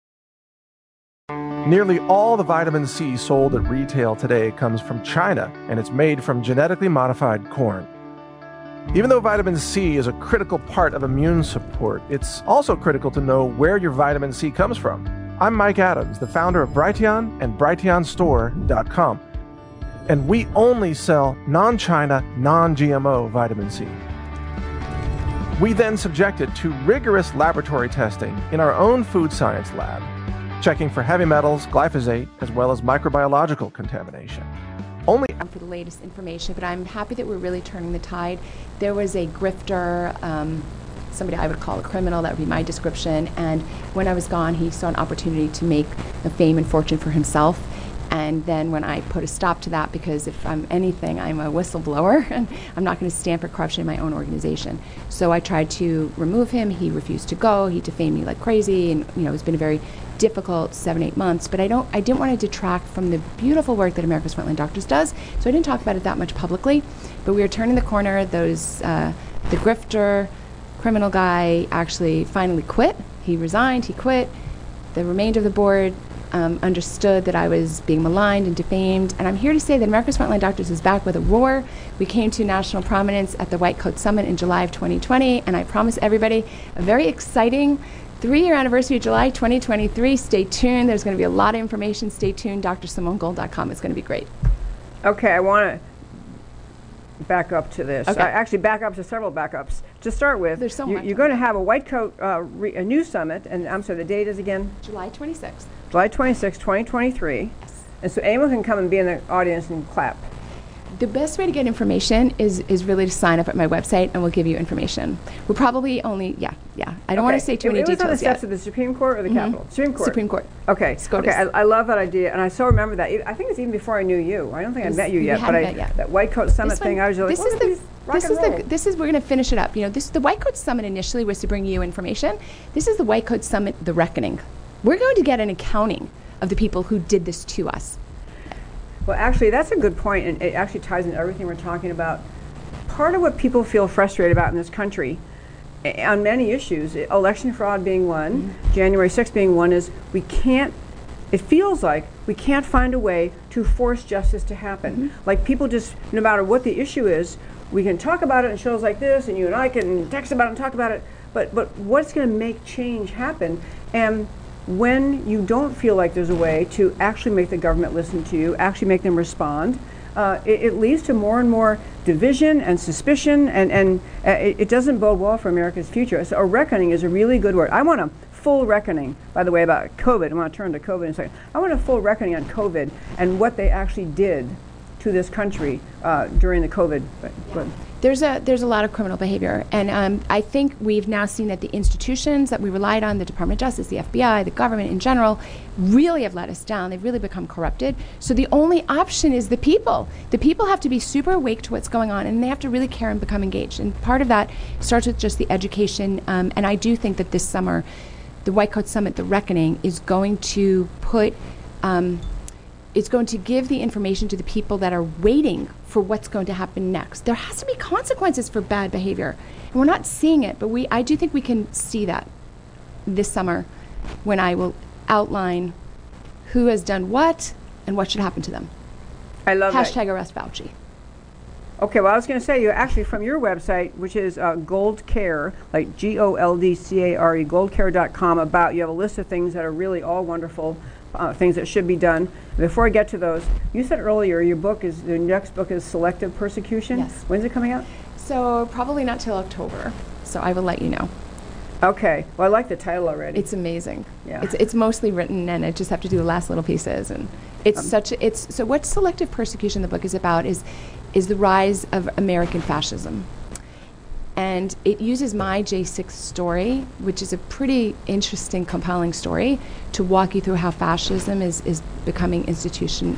Nearly all the vitamin C sold at retail today comes from China, and it's made from genetically modified corn. Even though vitamin C is a critical part of immune support, it's also critical to know where your vitamin C comes from. I'm Mike Adams, the founder of Brighteon and BrighteonStore.com, and we only sell non-China, non-GMO vitamin C. We then subject it to rigorous laboratory testing in our own food science lab, checking for heavy metals, glyphosate, as well as microbiological contamination. Only for the latest information, but I'm happy that we're really turning the tide. There was a grifter, somebody I would call a criminal, that would be my description, and when I was gone, he saw an opportunity to make a fame and fortune for himself. And then when I put a stop to that, because if I'm anything, I'm a whistleblower, and I'm not going to stand for corruption in my own organization. So I tried to remove him. He refused to go. He defamed me like crazy, and it's been a very difficult 7-8 months. But I didn't want to detract from the beautiful work that America's Frontline Doctors does, so I didn't talk about it that much publicly. But we are turning the corner. The grifter criminal guy actually finally quit. He resigned. He quit. The remainder of the board understood that I was being maligned and defamed, and I'm here to say that America's Frontline Doctors is back with a roar. We came to national prominence at the White Coat Summit in July of 2020, and I promise everybody a very exciting 3-year anniversary of July 2023. Stay tuned. There's going to be a lot of information. Stay tuned. DrSimoneGold.com. It's going to be great. Okay, I want to back up to this. Okay. Actually, back up to several backups. To start with, There's so much. you're going to have a White Coat a new summit, and I'm sorry, the date is again? July 26th. July 26, 2023. Yes. And so anyone can come and be in the audience and clap. The best way to get information is really to sign up at my website, and we'll give you information. We'll probably only, I don't want to say too many It was on the details steps yet. of the Supreme Court or the Capitol? Supreme Court. Supreme Court. Okay. SCOTUS. Okay. I love that idea, and I so remember that. I think it's even before I knew you. I don't think I met you we yet, but haven't met yet. that White Coat Summit This thing, one- I was like, this look is at the these rock and roll. this is we're going to finish it up. The White Coat Summit initially was to bring you information. This is the White Coat Summit, the reckoning. We're going to get an accounting of the people who did this to us. Well, actually, that's a good point, and it actually ties into everything we're talking about. Part of what people feel frustrated about in this country, on many issues, election fraud being one, January 6th being one, is it feels like we can't find a way to force justice to happen. Like people just, no matter what the issue is, we can talk about it in shows like this, and you and I can text about it and talk about it, but what's going to make change happen? And when you don't feel like there's a way to actually make the government listen to you, actually make them respond, it leads to more and more division and suspicion, and it doesn't bode well for America's future. So a reckoning is a really good word. I want a full reckoning, by the way, about COVID. I want to turn to COVID in a second. I want a full reckoning on COVID and what they actually did to this country during the COVID. There's a lot of criminal behavior, and I think we've now seen that the institutions that we relied on, the Department of Justice, the FBI, the government in general, really have let us down. They've really become corrupted. So the only option is the people. The people have to be super awake to what's going on, and they have to really care and become engaged. And part of that starts with just the education. And I do think that this summer, the White Coat Summit, the Reckoning, is going to put it's going to give the information to the people that are waiting for what's going to happen next. There has to be consequences for bad behavior. And we're not seeing it, but I do think we can see that this summer when I will outline who has done what and what should happen to them. I love that. Hashtag arrest Fauci. Okay, well, I was going to say, you actually, from your website, which is Gold Care, like GOLDCARE, goldcare.com, you have a list of things that are really all wonderful, things that should be done. Before I get to those, you said earlier your next book is Selective Persecution. Yes. When's it coming out? So probably not till October. So I will let you know. Okay. Well, I like the title already. It's amazing. Yeah. It's mostly written, and I just have to do the last little pieces. And it's so what Selective Persecution, the book, is about is the rise of American fascism. And it uses my J6 story, which is a pretty interesting, compelling story, to walk you through how fascism is becoming the institution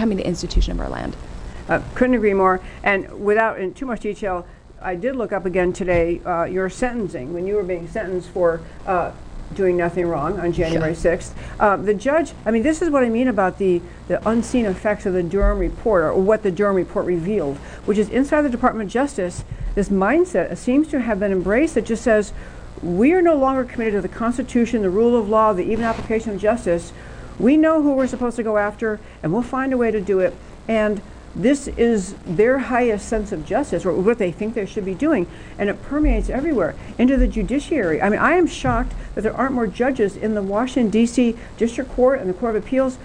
of our land. Couldn't agree more. And without in too much detail, I did look up again today your sentencing, when you were being sentenced for doing nothing wrong on January 6th. The judge, I mean, this is what I mean about the unseen effects of the Durham report, or what the Durham report revealed, which is inside the Department of Justice, this mindset seems to have been embraced that just says, we are no longer committed to the Constitution, the rule of law, the even application of justice. We know who we're supposed to go after, and we'll find a way to do it. And this is their highest sense of justice, or what they think they should be doing, and it permeates everywhere into the judiciary. I mean, I am shocked that there aren't more judges in the Washington, D.C. District Court and the Court of Appeals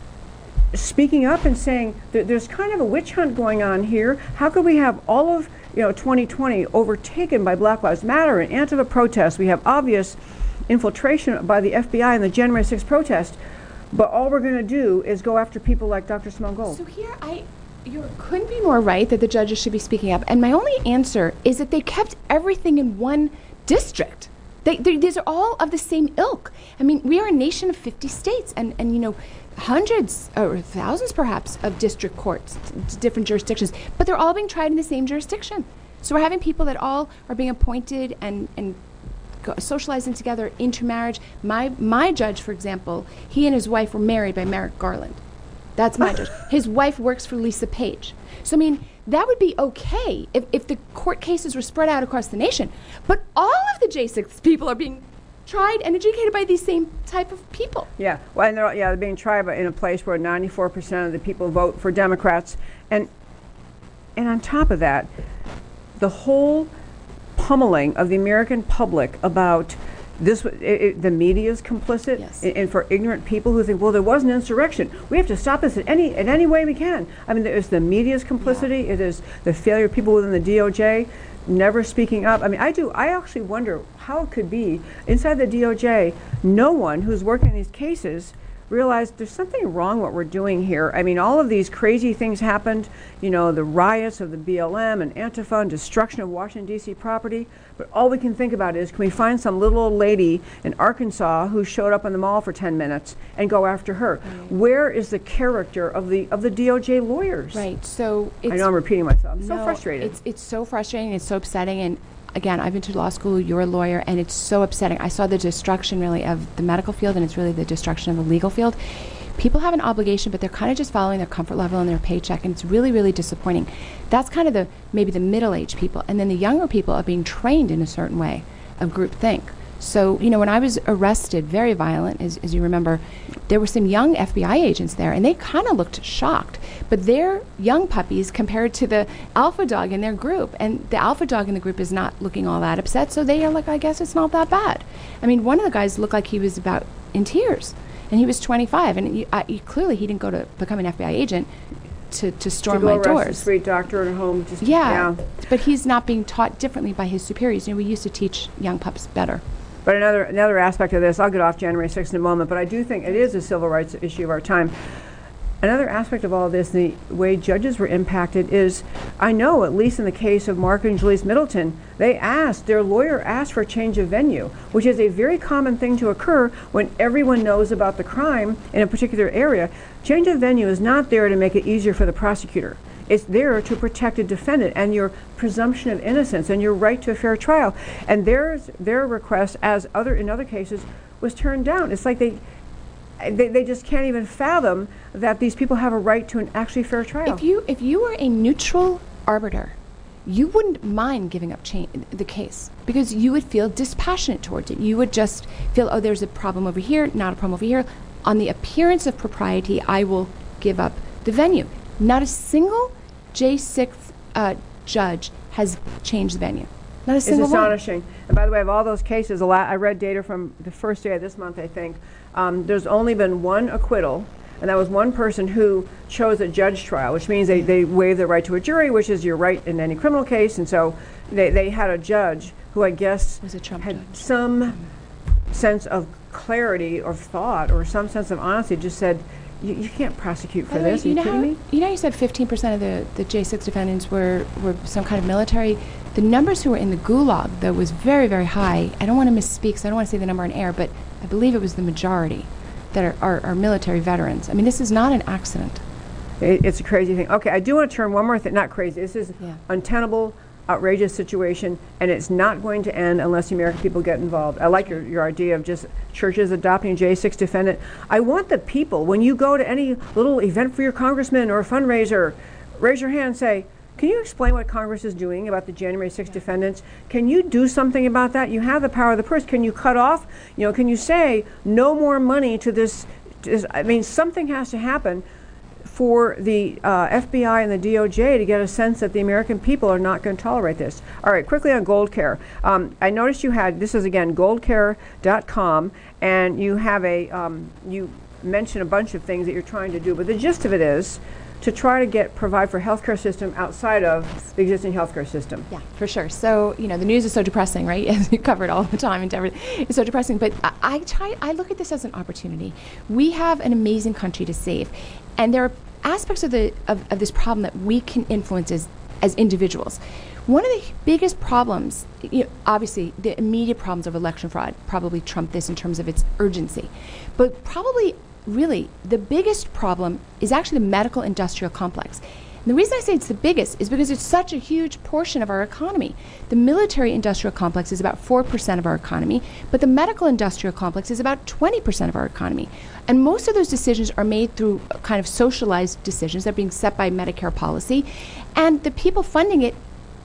speaking up and saying there's kind of a witch hunt going on here. How could we have all of 2020 overtaken by Black Lives Matter and Antifa protests? We have obvious infiltration by the FBI in the January 6th protest, but all we're going to do is go after people like Dr. Simone Gold. So here you couldn't be more right that the judges should be speaking up. And my only answer is that they kept everything in one district. These are all of the same ilk. I mean, we are a nation of 50 states and hundreds or thousands perhaps of district courts, different jurisdictions, but they're all being tried in the same jurisdiction. So we're having people that all are being appointed and socializing together, intermarriage. My judge, for example, he and his wife were married by Merrick Garland. That's my judge. His wife works for Lisa Page. So, I mean, that would be okay if the court cases were spread out across the nation. But all of the J6 people are being tried and adjudicated by these same type of people. Yeah, well, and they're being tried in a place where 94% of the people vote for Democrats. And on top of that, the whole pummeling of the American public about this, the media is complicit, yes. and for ignorant people who think, well, there was an insurrection, we have to stop this in any way we can. I mean, there's the media's complicity. Yeah. It is the failure of people within the DOJ never speaking up. I mean, I actually wonder how it could be inside the DOJ. No one who's working in these cases realized there's something wrong what we're doing here. I mean, all of these crazy things happened, the riots of the BLM and Antifa and destruction of Washington, D.C. property. But all we can think about is, can we find some little old lady in Arkansas who showed up in the mall for 10 minutes and go after her? Right. Where is the character of the DOJ lawyers? Right. So I know I'm repeating myself. I'm so frustrated. It's so frustrating. It's so upsetting. And again, I've been to law school, you're a lawyer, and it's so upsetting. I saw the destruction really of the medical field, and it's really the destruction of the legal field. People have an obligation, but they're kind of just following their comfort level and their paycheck, and it's really, really disappointing. That's kind of maybe the middle-aged people. And then the younger people are being trained in a certain way of groupthink. So, when I was arrested, very violent, as you remember, there were some young FBI agents there, and they kind of looked shocked. But they're young puppies compared to the alpha dog in their group. And the alpha dog in the group is not looking all that upset, so they are like, I guess it's not that bad. I mean, one of the guys looked like he was about in tears, and he was 25, and clearly he didn't go to become an FBI agent to storm my doors. A sweet doctor at home. Yeah, but he's not being taught differently by his superiors. We used to teach young pups better. But another aspect of this, I'll get off January 6th in a moment, but I do think it is a civil rights issue of our time. Another aspect of all of this, the way judges were impacted, is, I know, at least in the case of Mark and Julius Middleton, their lawyer asked for a change of venue, which is a very common thing to occur when everyone knows about the crime in a particular area. Change of venue is not there to make it easier for the prosecutor. It's there to protect a defendant and your presumption of innocence and your right to a fair trial. And their request, in other cases, was turned down. It's like they just can't even fathom that these people have a right to an actually fair trial. If you were a neutral arbiter, you wouldn't mind giving up the case, because you would feel dispassionate towards it. You would just feel, oh, there's a problem over here, not a problem over here. On the appearance of propriety, I will give up the venue. Not a single J6 judge has changed the venue. Not a It's single one. astonishing. And by the way, of all those cases, I read data from the first day of this month, I think. There's only been one acquittal, and that was one person who chose a judge trial, which means they waive the right to a jury, which is your right in any criminal case. And so they had a judge who I guess Was a Trump had judge. some sense of clarity or thought or some sense of honesty, just said, you can't prosecute for By the way, this. Are you kidding me? You said 15% of the J6 defendants were some kind of military. The numbers who were in the gulag, though, was very, very high. I don't want to misspeak, so I don't want to say the number in air, but I believe it was the majority that are military veterans. I mean, this is not an accident. It's a crazy thing. Okay, I do want to turn one more thing. Not crazy. This is Yeah. untenable, outrageous situation, and it's not going to end unless the American people get involved. I like your idea of just churches adopting J6 defendant. I want the people, when you go to any little event for your congressman or a fundraiser, raise your hand and say, can you explain what Congress is doing about the January 6 defendants? Can you do something about that? You have the power of the purse. Can you cut off, can you say no more money to this? I mean, something has to happen for the FBI and the DOJ to get a sense that the American people are not going to tolerate this. All right, quickly on Gold Care. I noticed you had, this is again, goldcare.com, and you have you mention a bunch of things that you're trying to do, but the gist of it is to try to provide for healthcare system outside of the existing healthcare system. Yeah, for sure. So, the news is so depressing, right? As you cover it all the time and everything. It's so depressing. But I look at this as an opportunity. We have an amazing country to save. And there are aspects of this problem that we can influence as individuals. One of the biggest problems, obviously the immediate problems of election fraud probably trump this in terms of its urgency. But probably really the biggest problem is actually the medical industrial complex. And the reason I say it's the biggest is because it's such a huge portion of our economy. The military industrial complex is about 4% of our economy, but the medical industrial complex is about 20% of our economy. And most of those decisions are made through kind of socialized decisions that are being set by Medicare policy. And the people funding it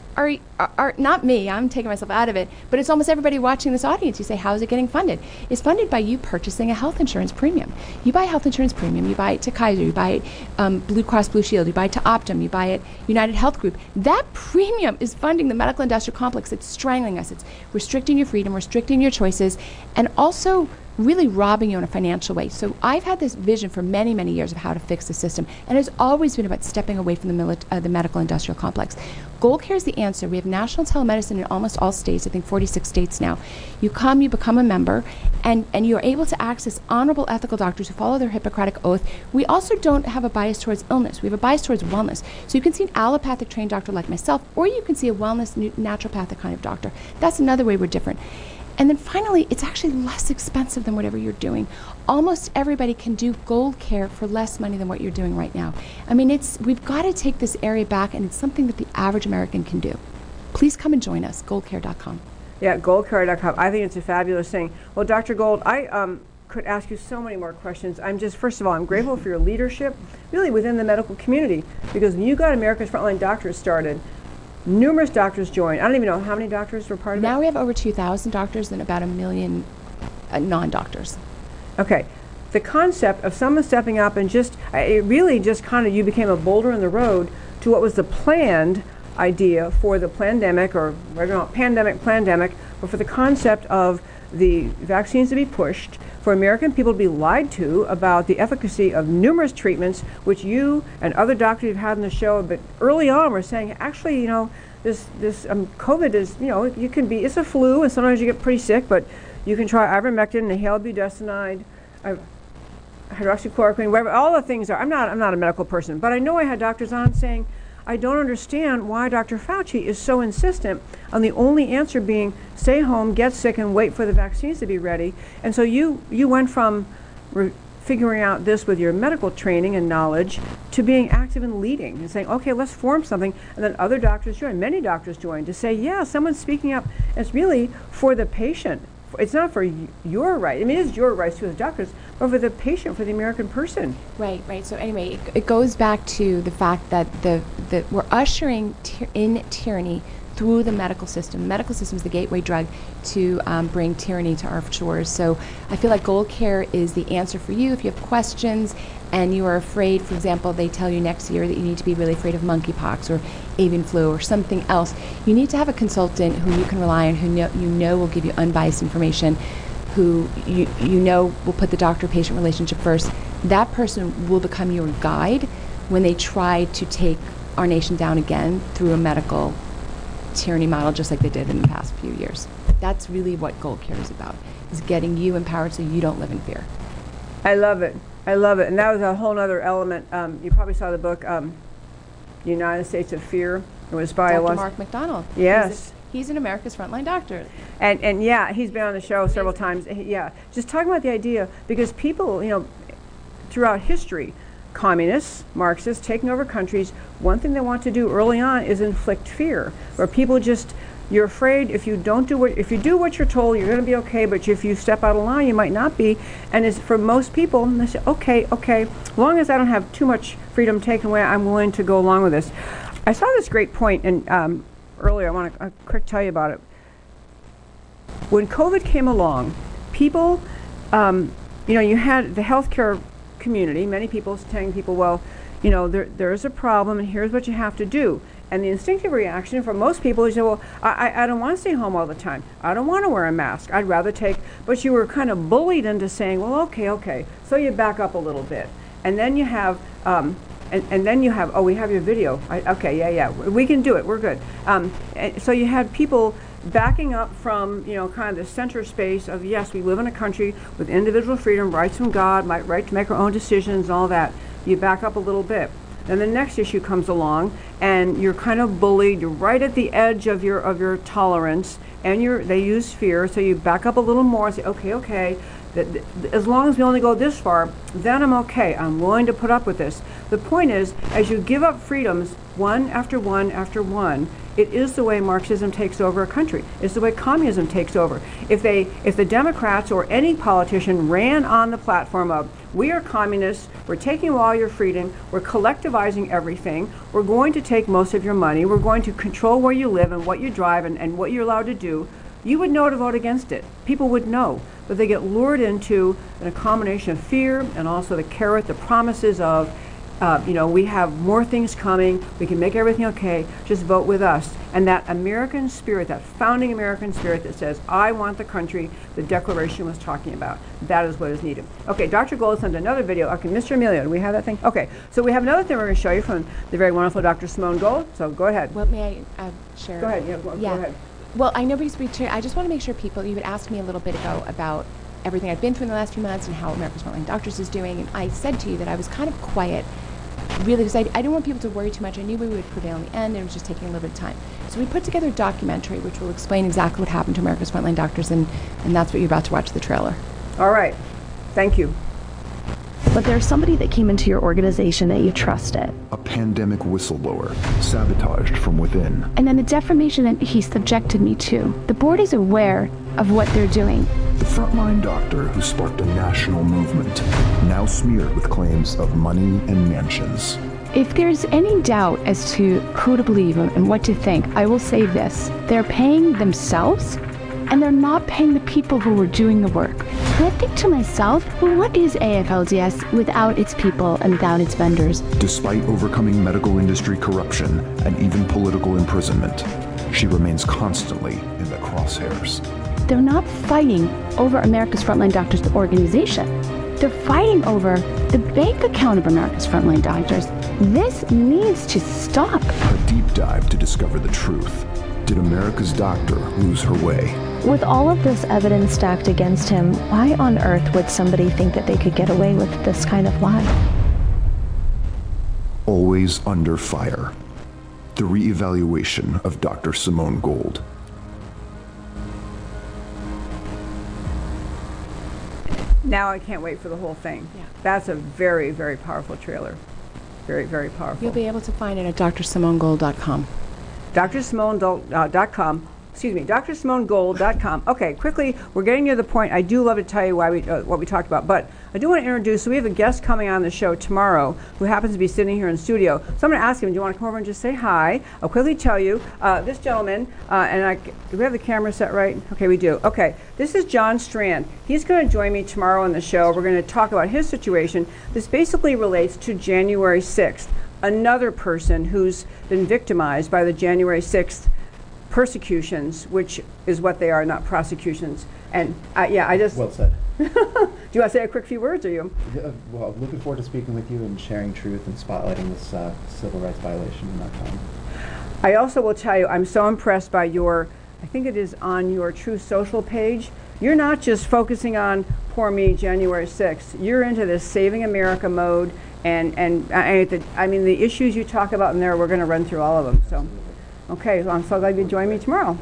are not me, I'm taking myself out of it, but it's almost everybody watching this audience. You say, how is it getting funded? It's funded by you purchasing a health insurance premium. You buy a health insurance premium, you buy it to Kaiser, you buy it Blue Cross Blue Shield, you buy it to Optum, you buy it United Health Group. That premium is funding the medical industrial complex. It's strangling us. It's restricting your freedom, restricting your choices, and also really robbing you in a financial way. So I've had this vision for many, many years of how to fix the system, and it's always been about stepping away from the medical industrial complex. Gold Care is the answer. We have national telemedicine in almost all states, I think 46 states now. You come, you become a member, and you're able to access honorable, ethical doctors who follow their Hippocratic oath. We also don't have a bias towards illness. We have a bias towards wellness. So you can see an allopathic trained doctor like myself, or you can see a wellness, naturopathic kind of doctor. That's another way we're different. And then finally, it's actually less expensive than whatever you're doing. Almost everybody can do Gold Care for less money than what you're doing right now. I mean, we've got to take this area back, and it's something that the average American can do. Please come and join us, goldcare.com. Yeah, goldcare.com. I think it's a fabulous thing. Well, Dr. Gold, I could ask you so many more questions. First of all, I'm grateful for your leadership, really within the medical community, because when you got America's Frontline Doctors started, numerous doctors joined. I don't even know how many doctors were part of it. Now we have over 2,000 doctors and about 1 million non-doctors. Okay. The concept of someone stepping up and it really just kind of, you became a boulder in the road to what was the planned idea for the pandemic, or I don't know, pandemic, but for the concept of the vaccines to be pushed, for American people to be lied to about the efficacy of numerous treatments, which you and other doctors you've had on the show, but early on were saying, actually, this COVID is, it's a flu, and sometimes you get pretty sick, but you can try ivermectin, inhaled budesonide, hydroxychloroquine, whatever, all the things are. I'm not a medical person, but I know I had doctors on saying, I don't understand why Dr. Fauci is so insistent on the only answer being stay home, get sick, and wait for the vaccines to be ready. And so you went from figuring out this with your medical training and knowledge to being active and leading and saying, okay, let's form something. And then other doctors joined, many doctors joined to say, yeah, someone's speaking up. It's really for the patient. It's not for your right. I mean, it is your rights too as doctors, but for the patient, for the American person. Right. So anyway, it goes back to the fact that we're ushering in tyranny through the medical system. The medical system is the gateway drug to bring tyranny to our shores. So I feel like Gold Care is the answer for you if you have questions and you are afraid. For example, they tell you next year that you need to be really afraid of monkeypox or avian flu or something else. You need to have a consultant who you can rely on, who you know will give you unbiased information, who you know will put the doctor-patient relationship first. That person will become your guide when they try to take our nation down again through a medical tyranny model, just like they did in the past few years. That's really what Gold Care is about, is getting you empowered so you don't live in fear. I love it. I love it. And that was a whole other element. You probably saw the book, United States of Fear. It was by Dr. Mark McDonald. Yes. He's an America's Frontline Doctor. And yeah, he's been on the show several times. Yeah, just talking about the idea, because people, throughout history, communists, Marxists, taking over countries, one thing they want to do early on is inflict fear, where people you're afraid if you do what you're told, you're going to be okay, but if you step out of line, you might not be. And it's for most people, they say, okay, as long as I don't have too much freedom taken away, I'm willing to go along with this. I saw this great point, and earlier, I want to quick tell you about it. When COVID came along, people, you had the healthcare community, many people telling people, well, there's a problem and here's what you have to do. And the instinctive reaction for most people is, well, I don't want to stay home all the time. I don't want to wear a mask. I'd rather but you were kind of bullied into saying, well, okay. So you back up a little bit. And then you have, we have your video. Yeah, we can do it. We're good. So you had people backing up from, kind of the center space of, yes, we live in a country with individual freedom, rights from God, right to make our own decisions, and all that. You back up a little bit. Then the next issue comes along, and you're kind of bullied. You're right at the edge of your tolerance, and they use fear. So you back up a little more and say, okay. As long as we only go this far, then I'm okay. I'm willing to put up with this. The point is, as you give up freedoms one after one after one, it is the way Marxism takes over a country. It's the way communism takes over. If the Democrats or any politician ran on the platform of, we are communists, we're taking all your freedom, we're collectivizing everything, we're going to take most of your money, we're going to control where you live and what you drive and what you're allowed to do, you would know to vote against it. People would know. But they get lured into a combination of fear and also the carrot, the promises of, we have more things coming, we can make everything okay, just vote with us. And that American spirit, that founding American spirit that says, I want the country the Declaration was talking about, that is what is needed. Okay, Dr. Gold sent another video. Okay, Mr. Emilio, do we have that thing? Okay, so we have another thing we're going to show you from the very wonderful Dr. Simone Gold. So go ahead. Well, may I share? Go ahead, go ahead. Well, I know because I just want to make sure you had asked me a little bit ago about everything I've been through in the last few months and how America's Frontline Doctors is doing, and I said to you that I was kind of quiet, really, because I didn't want people to worry too much. I knew we would prevail in the end, and it was just taking a little bit of time. So we put together a documentary which will explain exactly what happened to America's Frontline Doctors, and that's what you're about to watch, the trailer. All right. Thank you. But there's somebody that came into your organization that you trusted. A pandemic whistleblower, sabotaged from within. And then the defamation that he subjected me to. The board is aware of what they're doing. The frontline doctor who sparked a national movement, now smeared with claims of money and mansions. If there's any doubt as to who to believe and what to think, I will say this. They're paying themselves, and they're not paying the people who were doing the work. I think to myself, well, what is AFLDS without its people and without its vendors? Despite overcoming medical industry corruption and even political imprisonment, she remains constantly in the crosshairs. They're not fighting over America's Frontline Doctors, the organization. They're fighting over the bank account of America's Frontline Doctors. This needs to stop. A deep dive to discover the truth. Did America's doctor lose her way? With all of this evidence stacked against him, why on earth would somebody think that they could get away with this kind of lie? Always under fire. The re-evaluation of Dr. Simone Gold. Now I can't wait for the whole thing. Yeah. That's a very, very powerful trailer. Very, very powerful. You'll be able to find it at drSimoneGold.com. drsimone.com. DrSimoneGold.com. Okay, quickly, we're getting near the point. I do love to tell you why what we talked about, but I do want to introduce, so we have a guest coming on the show tomorrow who happens to be sitting here in studio. So I'm going to ask him, do you want to come over and just say hi? I'll quickly tell you, this gentleman, do we have the camera set right? Okay, we do. Okay, this is John Strand. He's going to join me tomorrow on the show. We're going to talk about his situation. This basically relates to January 6th, another person who's been victimized by the January 6th persecutions, which is what they are, not prosecutions. And I just... Well said. Do you want to say a quick few words, or you? Well, looking forward to speaking with you and sharing truth and spotlighting this civil rights violation in our time. I also will tell you, I'm so impressed by your, I think it is on your Truth Social page, you're not just focusing on poor me, January 6th. You're into this Saving America mode, and I mean, the issues you talk about in there, we're going to run through all of them. So. Okay, well, I'm so glad you joined me tomorrow.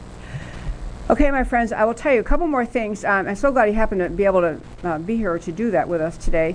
Okay, my friends, I will tell you a couple more things. I'm so glad you happened to be able to be here to do that with us today.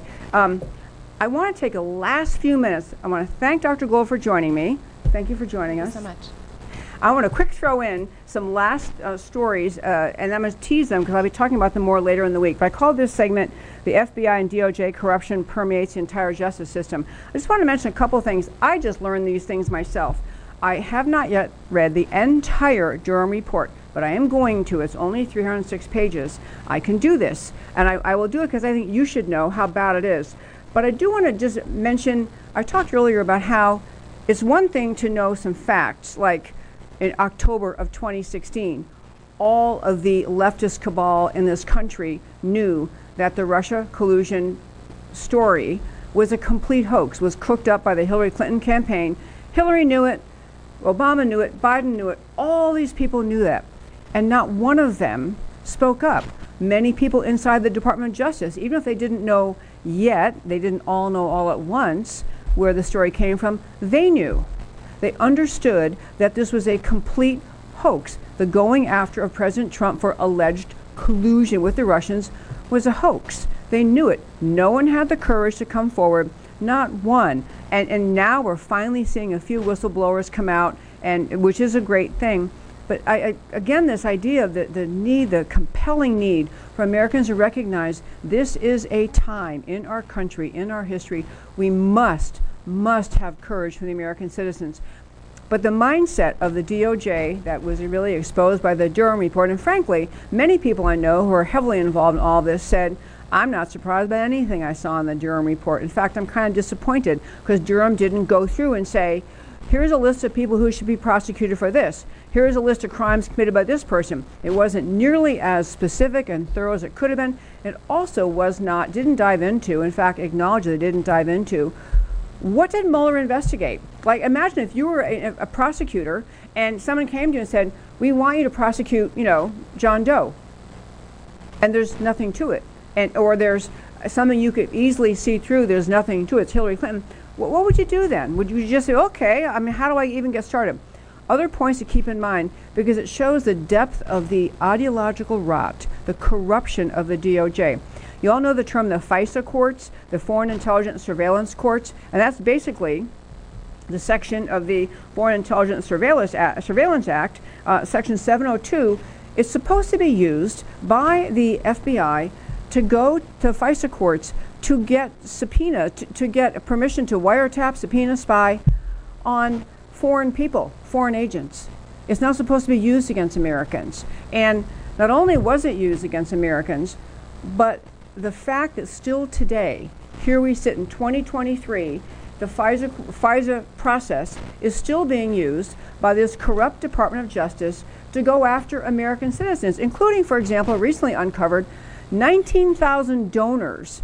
I want to take a last few minutes. I want to thank Dr. Gold for joining me. Thank you for joining us. Thank you so much. I want to quick throw in some last stories, and I'm going to tease them because I'll be talking about them more later in the week. But I called this segment, "The FBI and DOJ Corruption Permeates the Entire Justice System." I just want to mention a couple things. I just learned these things myself. I have not yet read the entire Durham report, but I am going to. It's only 306 pages. I can do this, and I will do it because I think you should know how bad it is. But I do want to just mention, I talked earlier about how it's one thing to know some facts, like in October of 2016, all of the leftist cabal in this country knew that the Russia collusion story was a complete hoax, was cooked up by the Hillary Clinton campaign. Hillary knew it. Obama knew it, Biden knew it, all these people knew that, and not one of them spoke up. Many people inside the Department of Justice, even if they didn't know yet, they didn't all know all at once where the story came from, they knew. They understood that this was a complete hoax. The going after of President Trump for alleged collusion with the Russians was a hoax. They knew it. No one had the courage to come forward. Not one. And now we're finally seeing a few whistleblowers come out, and which is a great thing. But again, this idea of the compelling need for Americans to recognize this is a time in our country, in our history, we must have courage for the American citizens. But the mindset of the DOJ that was really exposed by the Durham report, and frankly, many people I know who are heavily involved in all this said, I'm not surprised by anything I saw in the Durham report. In fact, I'm kind of disappointed because Durham didn't go through and say, here's a list of people who should be prosecuted for this. Here's a list of crimes committed by this person. It wasn't nearly as specific and thorough as it could have been. It also didn't dive into, in fact, acknowledged that it didn't dive into, what did Mueller investigate? Like, imagine if you were a prosecutor and someone came to you and said, we want you to prosecute, John Doe. And there's nothing to it. Or there's something you could easily see through, there's nothing to it, it's Hillary Clinton. What would you do then? Would you just say, okay, I mean, how do I even get started? Other points to keep in mind, because it shows the depth of the ideological rot, the corruption of the DOJ. You all know the term the FISA courts, the Foreign Intelligence Surveillance Courts, and that's basically the section of the Foreign Intelligence Surveillance Act, Section 702. It's supposed to be used by the FBI to go to FISA courts to get subpoena, to get permission to wiretap, subpoena, spy on foreign people, foreign agents. It's not supposed to be used against Americans. And not only was it used against Americans, but the fact that still today, here we sit in 2023, the FISA process is still being used by this corrupt Department of Justice to go after American citizens, including, for example, recently uncovered 19,000 donors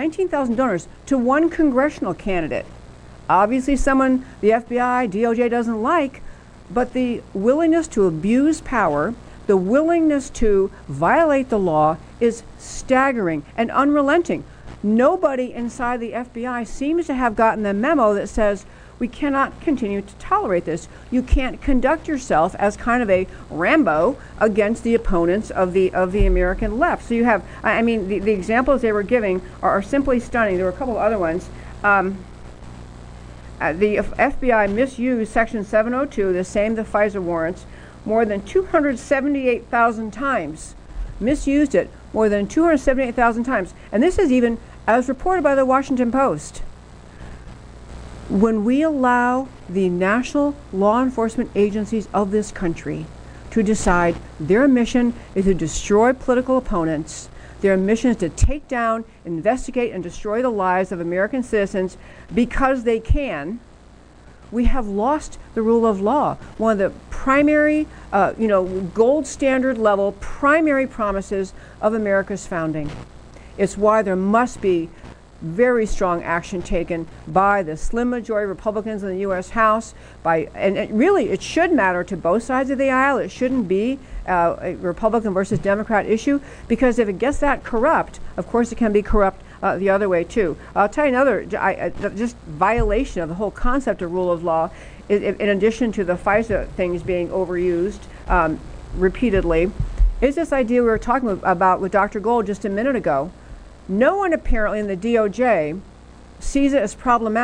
to one congressional candidate. Obviously someone the FBI, DOJ doesn't like, but the willingness to abuse power, the willingness to violate the law is staggering and unrelenting. Nobody inside the FBI seems to have gotten the memo that says we cannot continue to tolerate this. You can't conduct yourself as kind of a Rambo against the opponents of the American left. So you have, I mean, the examples they were giving are simply stunning. There were a couple of other ones. The FBI misused Section 702, the FISA warrants, more than 278,000 times. Misused it more than 278,000 times. And this is even as reported by the Washington Post. When we allow the national law enforcement agencies of this country to decide their mission is to destroy political opponents, their mission is to take down, investigate, and destroy the lives of American citizens because they can, we have lost the rule of law. One of the primary, gold standard level primary promises of America's founding. It's why there must be very strong action taken by the slim majority of Republicans in the U.S. House. Really, it should matter to both sides of the aisle. It shouldn't be a Republican versus Democrat issue, because if it gets that corrupt, of course it can be corrupt the other way too. I'll tell you another just violation of the whole concept of rule of law, in addition to the FISA things being overused repeatedly, is this idea we were talking about with Dr. Gold just a minute ago. No one apparently in the DOJ sees it as problematic